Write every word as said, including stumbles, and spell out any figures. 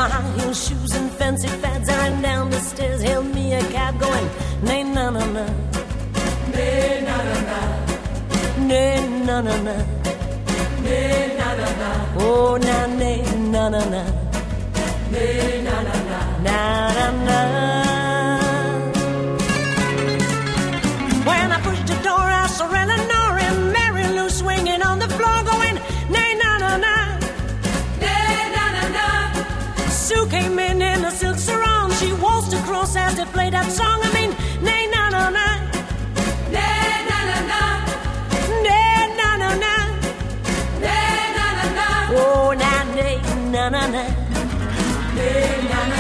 my high heel shoes and fancy fads. I ran down the stairs, hailed me a cab going, nay, na, na, na. Nay, na, na, na. Nay, na, na, na. Nay, na, na, na. Oh, na, nay, na, na, na. Nay, na, na, na. Na, na, na. When I pushed the door, I saw Eleanor and Mary Lou swinging on the floor going, nay, na, na, na. Sue came in in a silk sarong. She waltzed across as they played that song. I mean, nay, na, na, na. Nay, na, na, na. Nay, na, na, na. Nay, na, na, na. Oh, na, nay, na, na, na. Nay, na, na.